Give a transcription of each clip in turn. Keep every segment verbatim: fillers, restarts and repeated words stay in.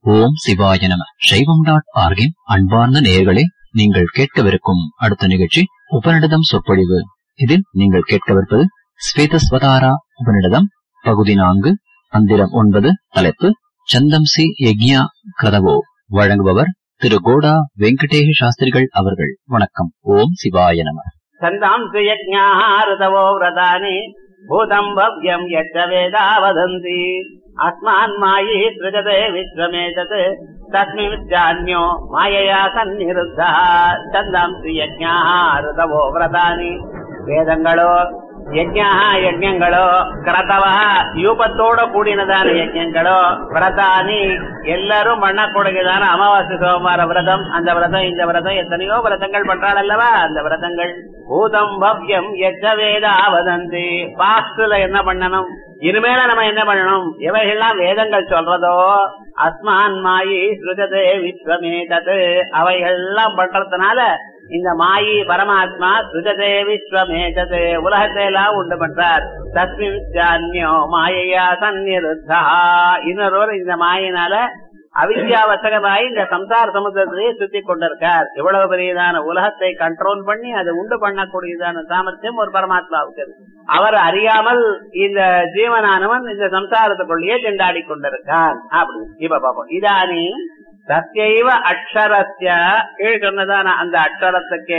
ஓம் சிவாய நம. சைவம் டாட் ஆர்கின் அன்பார்ந்த நேயர்களே, நீங்கள் கேட்கவிருக்கும் அடுத்த நிகழ்ச்சி உபநிடதம் சொற்பொழிவு. இதில் நீங்கள் கேட்கவிருப்பது ஸ்வேதஸ்வதாரா உபநிடதம் பகுதி நான்கு, அந்திரம் ஒன்பது. தலைப்பு சந்தம் சி யக்ஞா கிரதவோ. வழங்குபவர் திரு கோடா வெங்கடேஷ சாஸ்திரிகள் அவர்கள். வணக்கம். ஓம் சிவாய நம. சந்தாம் சி யக்ஞா கிரதவோ விரதானி பூதம் பவ்யம் யச்ச வேதா வதந்தி அஸ்மான் மாயி ஸ்ருஜதே விஸ்வமேதத் தஸ்மின் ஜான்யோ மாயையா சந்நிருத்தா. சந்தாம் சி யக்ஞா கிரதவோ விரதானி, வேதங்களோ யஜ்ஞா யஜ்ஞங்களோ, கிரதவா யூபத்தோட கூடினதான யஜ்ஞங்களோ, விரதானி எல்லாரும் பண்ணக்கூடியதான அமாவாசை சோமவார விரதம், அந்த விரதம் இந்த விரதம் எத்தனையோ விரதங்கள் பண்றாள் அல்லவா, அந்த விரதங்கள் பூதம் பவ்யம் யச்ச வேதா வதந்தி. பாஸ்ட்ல என்ன பண்ணணும், இனிமேல நம்ம என்ன பண்ணணும், எவைகள்லாம் வேதங்கள் சொல்றதோ அஸ்மான் மாயி ஸ்ருஜதே விஸ்வமேதத், அவைகள்லாம் பண்றதுனால இந்த மாயி பரமாத்மா சுஜதே விஸ்வமேதத் உலகத்தை எல்லாம் உண்டு பண்றார். தஸ்மின் ஜான்யோ மாயையா சந்நிருத்தா, இன்னொருவர் இந்த மாயினால அவித்யாவசகமாய் இந்த சம்சார சமுத்திரத்திலேயே சுத்தி கொண்டிருக்கார். இவ்வளவு பெரியதான உலகத்தை கண்ட்ரோல் பண்ணி அதை உண்டு பண்ணக்கூடியதான சாமர்த்தியம் ஒரு பரமாத்மாவுக்கு. அவர் அறியாமல் இந்த ஜீவனானவன் இந்த சம்சாரத்துக்குள்ளேயே திண்டாடி கொண்டிருக்கார். அப்படி இப்ப பாப்போம். இதானி சத்யைவ அக்ஷரஸ்ய, கீழ் சொன்னதான அந்த அக்ஷரத்துக்கு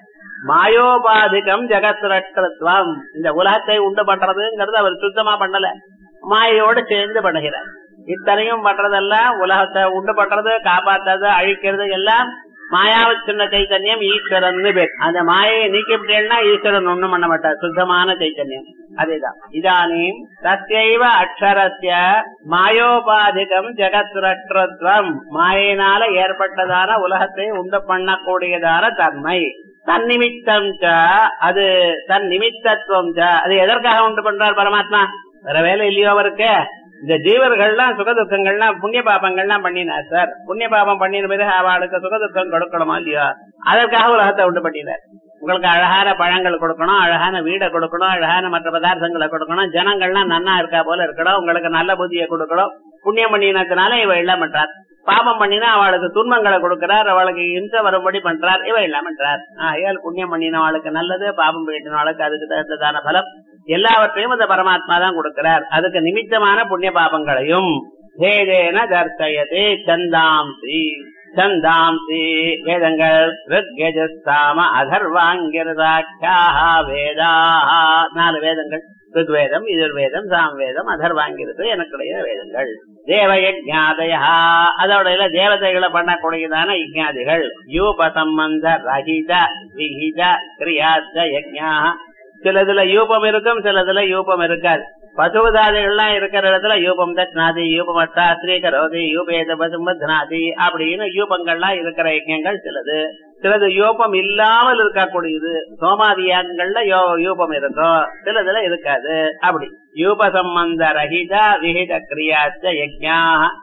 மாயோபாதிகம் ஜெகத்ரட்சத்துவம், இந்த உலகத்தை உண்டு பண்றதுங்கிறது அவர் சுத்தமா பண்ணல, மாயோடு சேர்ந்து பண்ணுகிறார். இத்தனையும் பண்றதெல்லாம் உலகத்தை உண்டு பண்றது, காப்பாற்றுறது, அழிக்கிறது எல்லாம் மாயாவ சின்ன சைத்தன்யம் ஈஸ்வரன் பேர். அந்த மாயை நீக்கிவிட்டேன்னா ஈஸ்வரன் ஒண்ணும் பண்ண மாட்டார், சுத்தமான சைத்தன்யம். அதேதான். இதானீம் சத்யைவ அக்ஷரஸ்ய மாயோபாதிகம் ஜெகத்ரட்சத்துவம், மாயினால ஏற்பட்டதான உலகத்தை உண்டு பண்ணக்கூடியதான தன்மை. தன்னிமித்தம் ச, அது தன் நிமித்தத்துவம் ச, அது எதற்காக உண்டு பண்றார் பரமாத்மா, வேற வேலை இல்லையோ அவருக்கு. இந்த ஜீவர்கள்லாம் சுகதுக்கங்கள்லாம் புண்ணிய பாபங்கள்லாம் பண்ணினார் சார். புண்ணிய பாபம் பண்ணின பிறகு அவளுக்கு சுகதுக்கம் கொடுக்கணுமா இல்லையா, அதற்காக உலகத்தை உண்டு பண்ணினார். உங்களுக்கு அழகான பழங்கள் கொடுக்கணும், அழகான வீடை கொடுக்கணும், அழகான மற்ற பதார்த்தங்களை கொடுக்கணும், ஜனங்கள்லாம் நன்னா இருக்கா போல இருக்கணும், உங்களுக்கு நல்ல புத்தியை கொடுக்கணும். புண்ணியம் பண்ணினதுனால இவ எல்லாம் பண்றார். பாபம் பண்ணினா அவளுக்கு துன்பங்களை கொடுக்கிறார், அவளுக்கு இன்ச வரும்படி பண்றார், இவ எல்லாம் பண்றார். ஆகையால் புண்ணியம் பண்ணினவாளுக்கு நல்லது, பாபம் பண்ணினவாளுக்கு அதுக்கு தகுந்ததான பலம் எல்லாவற்றையும் அந்த பரமாத்மா தான் கொடுக்கிறார். அதுக்கு நிமித்தமான புண்ணிய பாபங்களையும் வேதேன தர்சயதே சந்தாம்சி. சந்தாம்சி வேதங்கள் ருக்யஜஸ்தாம அதர்வாங்கிருதாக்கியாக வேதாக, நாலு வேதங்கள், ருக்வேதம், எதிர்வேதம், சாம்வேதம், அதர்வாங்கிருது எனக்குடைய வேதங்கள். தேவ யஜ்ஞாதயா, அதோட தேவதைகளை பண்ணக்கூடியதான யஜ்ஞாதிகள். யூப சம்பந்த ரஹித விஹித கிரியாச்ச யஜ்ஞா, சிலதுல யூபம் இருக்கும், சிலதுல யூபம் இருக்காது. பசுவதாதிகள்லாம் இருக்கிற இடத்துல யூபம் தட்நாதி, யூபம் அட்டா ஸ்ரீகரோதி, யூபேத பசுமத்நாதி அப்படின்னு யூபங்கள்லாம் இருக்கிற யஜ்ஞங்கள் சிலது. சிலது யூபம் இல்லாமல் இருக்கக்கூடியது, சோமாதியாங்கள்ல யூபம் இருக்கும், சிலதுல இருக்காது. அப்படி யூப சம்பந்த ரஹித விஹித கிரியாச்ச யஜ்ஞா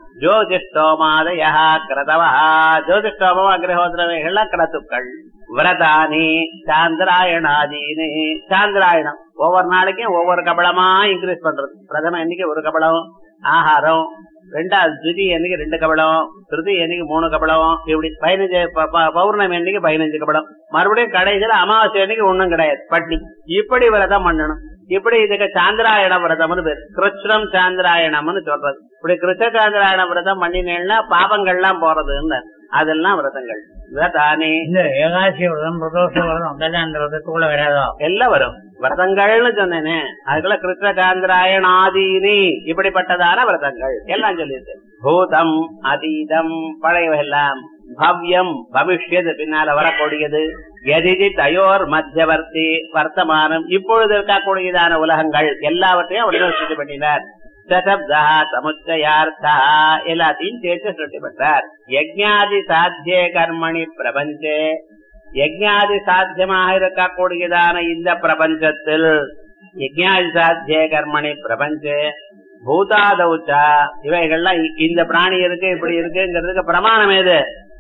ஜோதிஷ்டோமாதயா கிரதவா, ஜோதிஷ்டோமம் அக்ரஹோத்திரவைகள்லாம் கிரதுக்கள். விரதானி சாந்திராயணாதீனி, சாந்திராயணம் ஒவ்வொரு நாளைக்கும் ஒவ்வொரு கபளமா இன்க்ரீஸ் பண்றது. பிரதம என்னைக்கு ஒரு கபளம் ஆகாரம், ரெண்டாவது துதி என்னைக்கு ரெண்டு கபளம், திருதி என்னைக்கு மூணு கபளம், இப்படி பதினஞ்சு பௌர்ணமி என்னைக்கு பதினஞ்சு கபளம், மறுபடியும் கடைசியில அமாவாசை என்னைக்கு ஒண்ணும் கிடையாது பட்னி. இப்படி விரதம் பண்ணணும். இப்படி இதுக்கு சாந்திராயண விரதம்னு பேரு, கிருஷ்ணம் சாந்திராயணம்னு சொல்றது. இப்படி கிருஷ்ண சாந்திராயண விரதம் பண்ணினேன்னா பாபங்கள்லாம் போறதுன்னு, அதெல்லாம் விரதங்கள். விரதானி ஏகாசி விரதம், பிரதோஷ விரதம், அதெல்லாம் அந்த விரதத்துக்குள்ள வராதோ, எல்லாம் வரும். விரதங்கள்னு சொன்னேனே, அதுக்குள்ள கிருஷ்ண சாந்திராயணாதீனி இப்படிப்பட்டதான விரதங்கள் எல்லாம் சொல்லியிருக்கு. பூதம் அதீதம் பழையவெல்லாம், பவ்யம் பவிஷ்யது பின்னால வரக்கூடியது, எதிதி தயோர் மத்தியவர்த்தி வர்த்தமானம் இப்பொழுது இருக்கக்கூடியதான உலகங்கள் எல்லாவற்றையும் அவர் சிருஷ்டி பண்ணினார். சதப்தா சமுச்சயார்த்தா எல்லாத்தையும் சேர்த்து சிருஷ்டி பண்றார். யஜ்ஞாதி சாத்திய கர்மணி பிரபஞ்சே, யஜ்ஞாதி சாத்தியமாக இருக்கக்கூடியதான இந்த பிரபஞ்சத்தில், யஜ்ஞாதி சாத்திய கர்மணி பிரபஞ்சே பூதாதௌச்சா, இவைகள்லாம் இந்த பிராணி இருக்கு இப்படி இருக்குங்கிறதுக்கு பிரமாணம் ஏது,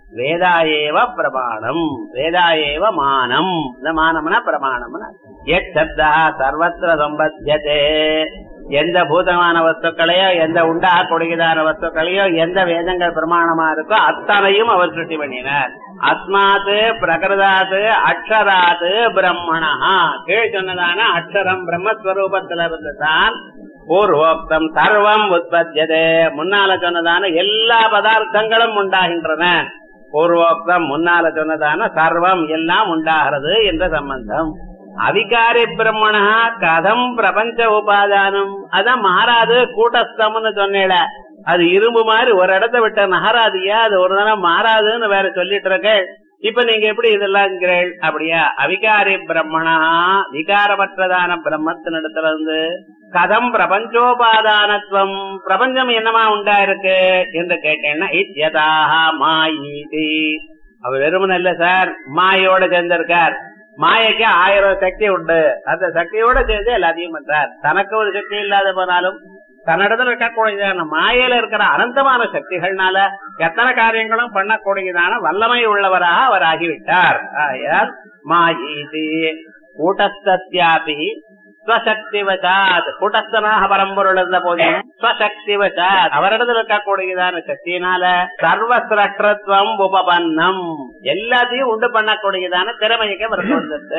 வேதாயேவ பிரமாணம், வேதாயேவ மானம். இந்த மானம்னா பிரமாணம்னா எத் சப்தா சர்வத்திர சம்பத்தியதே, எந்த பூதமான வஸ்துக்களையோ எந்த உண்டாகக்கூடியதான வஸ்துக்களையோ எந்த வேதங்கள் பிரமாணமா இருக்கோ அத்தனையும் அவர் சிருஷ்டி பண்ணினார். அஸ்மாத்து பிரகிருதாத்து அக்ஷராத்து பிரம்மணா கீழ் சொன்னதான அக்ஷரம் பிரம்மஸ்வரூபத்துல இருந்துதான் பூர்வோக்தம் சர்வம் உற்பத்தியதே முன்னால சொன்னதான எல்லா பதார்த்தங்களும் உண்டாகின்றன. பூர்வோக்தம் முன்னால சொன்னதான சர்வம் எல்லாம் உண்டாகிறது என்ற சம்பந்தம். அவிகாரி பிரம்மணா கதம் பிரபஞ்ச உபாதானம் அதான் மாறாது கூட்டஸ்தம்னு சொன்னேட அது இரும்பு மாதிரி ஒரு இடத்த விட்ட நகராதியா அது ஒரு தடவை மாறாதுன்னு வேற சொல்லிட்டு இருக்க. இப்ப நீங்க எப்படி இதெல்லாம் அப்படியா அவிகாரி பிரம்மணா விகாரமற்றதான பிரம்மத்தினிடத்துல இருந்து கதம் பிரபஞ்சோபாதானத்துவம் பிரபஞ்சம் என்னமா உண்டா இருக்கு என்று கேட்டேன்னா இத்யதாக மாயீதி அவர் வெறுமன் இல்ல சார் மாயோட சேர்ந்திருக்கார். மாயைக்கு ஆயிரம் சக்தி உண்டு. அந்த சக்தியோட சேர்ந்து எல்லாத்தையும் பண்றார். தனக்கு ஒரு சக்தி இல்லாத போனாலும் தன்னிடத்துல இருக்கக்கூடியதான மாயில இருக்கிற அனந்தமான சக்திகள்னால எத்தனை காரியங்களும் பண்ணக்கூடியதான வல்லமை உள்ளவராக அவர் ஆகிவிட்டார். ஆயால் மாயீதி கூட்டஸ்தியாபி ஸ்வசக்தி வசாத் கூட்டஸ்தனாக பரம்பொருள் இருந்த போதும் ஸ்வசக்தி வசாத் அவரிடத்துல இருக்கக்கூடியதான சக்தியினால சர்வசிரஷ்டத்துவம் உபபன்னம் எல்லாத்தையும் உண்டு பண்ணக்கூடியதான திறமைக்கு அவர் கொண்டது.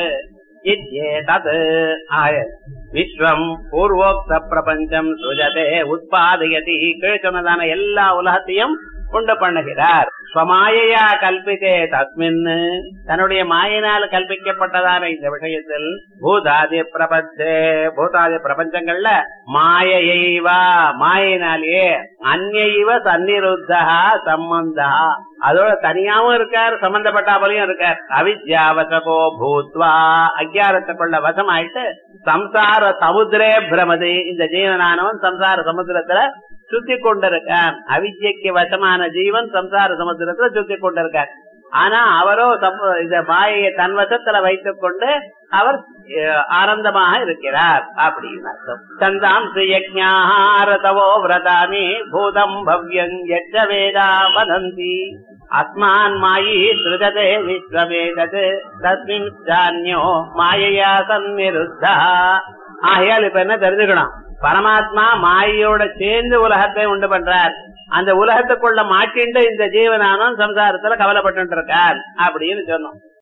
விஸ்வம் பூர்வோக்த பிரபஞ்சம் சுஜதே உத்பாதயதி கீழ் சொன்னதான எல்லா உலகத்தையும் உண்டு பண்ணுகிறார். ஸ்வமாயையா கல்பித்தே தஸ்மின் தன்னுடைய மாயினால் கல்பிக்கப்பட்டதான இந்த விஷயத்தில் பூதாதி பிரபஞ்சே பூதாதி பிரபஞ்சங்கள்ல மாயைவா மாயினாலேயே அந்நைவ சந்நிருத்தா சம்பந்தா அதோட தனியாவும் இருக்கார் சம்பந்தப்பட்டா போலையும் இருக்கார். அவித்யாவசகோ பூத்வா அஜ்ஞானத்துக்குள்ள வசம் ஆயிட்டு சம்சார சமுத்திரே பிரமதி இந்த ஜீவனானவன் சம்சார சமுத்திரத்துல சுத்தி கொண்டிருக்கான். அவித்யக்கு வசமான ஜீவன் சம்சார சமுத்திரத்துல சுத்தி கொண்டிருக்கார். ஆனா அவரோ இந்த மாயையை தன் வசத்துல வைத்துக் கொண்டு அவர் ஆனந்தமாக இருக்கிறார் அப்படின்னு அர்த்தம். சந்தாம் சுயஜ்ஞாரதவோ விரதாமி பூதம் பவ்யம் யச்ச வேதா வதந்தி அஸ்மான் மாயி ஸ்ருததே விஸ்வவேதத் தஸ்மின் ஜான்யோ மாயையா சந்நிருத்தா. ஆகையால் இப்ப என்ன தெரிஞ்சுக்கணும், பரமாத்மா மாயையோட சேர்ந்து உலகத்தை உண்டு பண்றார். அந்த உலகத்துக்குள்ள மாட்டிண்டு இந்த ஜீவனானும் சம்சாரத்துல கவலைப்பட்டு இருக்கார் அப்படின்னு சொன்னோம்.